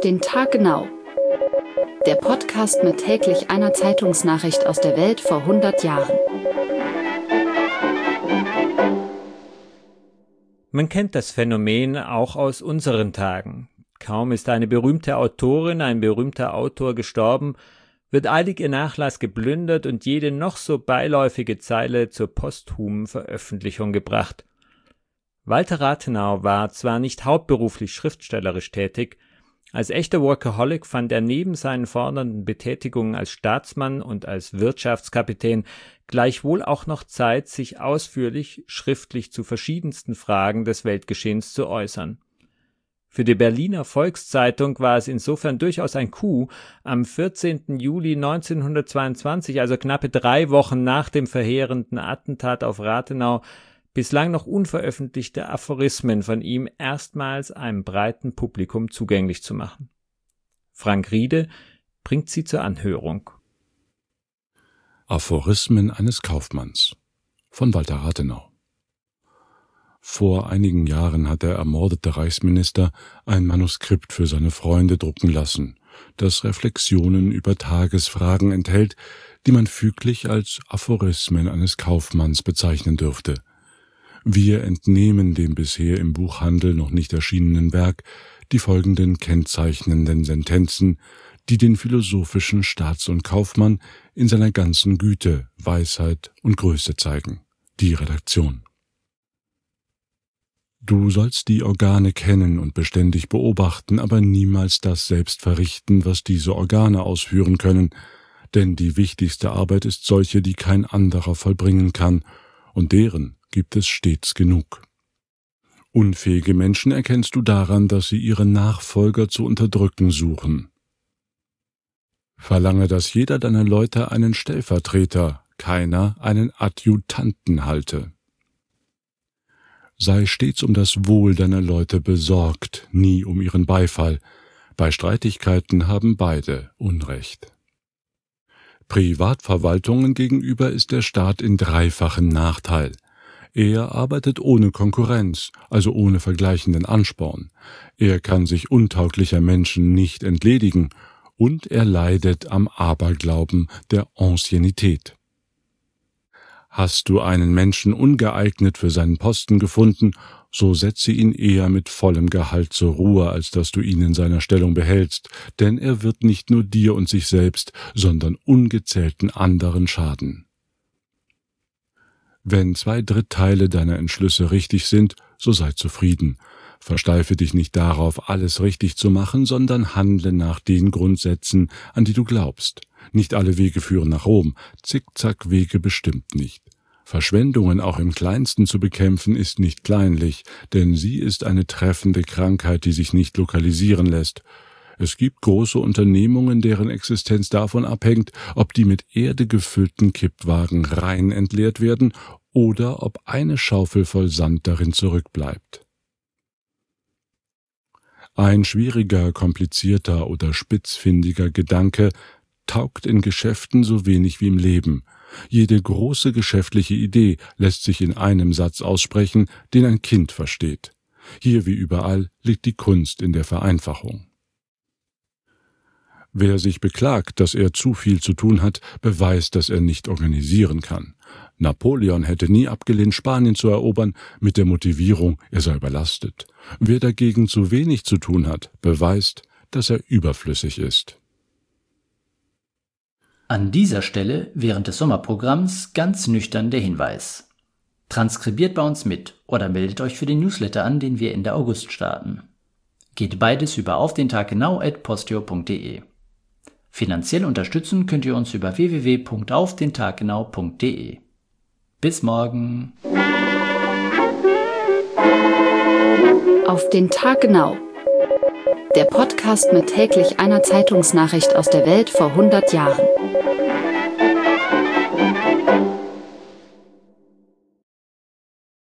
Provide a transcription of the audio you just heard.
den Tag genau. Der Podcast mit täglich einer Zeitungsnachricht aus der Welt vor 100 Jahren. Man kennt das Phänomen auch aus unseren Tagen. Kaum ist eine berühmte Autorin, ein berühmter Autor gestorben, wird eilig ihr Nachlass geplündert und jede noch so beiläufige Zeile zur posthumen Veröffentlichung gebracht. Walter Rathenau war zwar nicht hauptberuflich schriftstellerisch tätig, als echter Workaholic fand er neben seinen fordernden Betätigungen als Staatsmann und als Wirtschaftskapitän gleichwohl auch noch Zeit, sich ausführlich schriftlich zu verschiedensten Fragen des Weltgeschehens zu äußern. Für die Berliner Volkszeitung war es insofern durchaus ein Coup, am 14. Juli 1922, also knappe 3 Wochen nach dem verheerenden Attentat auf Rathenau, bislang noch unveröffentlichte Aphorismen von ihm erstmals einem breiten Publikum zugänglich zu machen. Frank Riede bringt sie zur Anhörung. Aphorismen eines Kaufmanns von Walter Rathenau. Vor einigen Jahren hat der ermordete Reichsminister ein Manuskript für seine Freunde drucken lassen, das Reflexionen über Tagesfragen enthält, die man füglich als Aphorismen eines Kaufmanns bezeichnen dürfte. Wir entnehmen dem bisher im Buchhandel noch nicht erschienenen Werk die folgenden kennzeichnenden Sentenzen, die den philosophischen Staats- und Kaufmann in seiner ganzen Güte, Weisheit und Größe zeigen. Die Redaktion. Du sollst die Organe kennen und beständig beobachten, aber niemals das selbst verrichten, was diese Organe ausführen können, denn die wichtigste Arbeit ist solche, die kein anderer vollbringen kann, und deren gibt es stets genug. Unfähige Menschen erkennst du daran, dass sie ihre Nachfolger zu unterdrücken suchen. Verlange, dass jeder deiner Leute einen Stellvertreter, keiner einen Adjutanten halte. Sei stets um das Wohl deiner Leute besorgt, nie um ihren Beifall. Bei Streitigkeiten haben beide Unrecht. Privatverwaltungen gegenüber ist der Staat in dreifachen Nachteil. Er arbeitet ohne Konkurrenz, also ohne vergleichenden Ansporn. Er kann sich untauglicher Menschen nicht entledigen und er leidet am Aberglauben der Anciennität. Hast du einen Menschen ungeeignet für seinen Posten gefunden, so setze ihn eher mit vollem Gehalt zur Ruhe, als dass du ihn in seiner Stellung behältst, denn er wird nicht nur dir und sich selbst, sondern ungezählten anderen schaden. Wenn 2/3 deiner Entschlüsse richtig sind, so sei zufrieden. Versteife dich nicht darauf, alles richtig zu machen, sondern handle nach den Grundsätzen, an die du glaubst. Nicht alle Wege führen nach Rom, Zickzackwege bestimmt nicht. Verschwendungen auch im Kleinsten zu bekämpfen ist nicht kleinlich, denn sie ist eine treffende Krankheit, die sich nicht lokalisieren lässt. Es gibt große Unternehmungen, deren Existenz davon abhängt, ob die mit Erde gefüllten Kippwagen rein entleert werden oder ob eine Schaufel voll Sand darin zurückbleibt. Ein schwieriger, komplizierter oder spitzfindiger Gedanke taugt in Geschäften so wenig wie im Leben. Jede große geschäftliche Idee lässt sich in einem Satz aussprechen, den ein Kind versteht. Hier wie überall liegt die Kunst in der Vereinfachung. Wer sich beklagt, dass er zu viel zu tun hat, beweist, dass er nicht organisieren kann. Napoleon hätte nie abgelehnt, Spanien zu erobern, mit der Motivierung, er sei überlastet. Wer dagegen zu wenig zu tun hat, beweist, dass er überflüssig ist. An dieser Stelle während des Sommerprogramms ganz nüchtern der Hinweis. Transkribiert bei uns mit oder meldet euch für den Newsletter an, den wir Ende August starten. Geht beides über aufdentaggenau@posteo.de. Finanziell unterstützen könnt ihr uns über www.aufdentaggenau.de. Bis morgen. Auf den Tag genau. Der Podcast mit täglich einer Zeitungsnachricht aus der Welt vor 100 Jahren.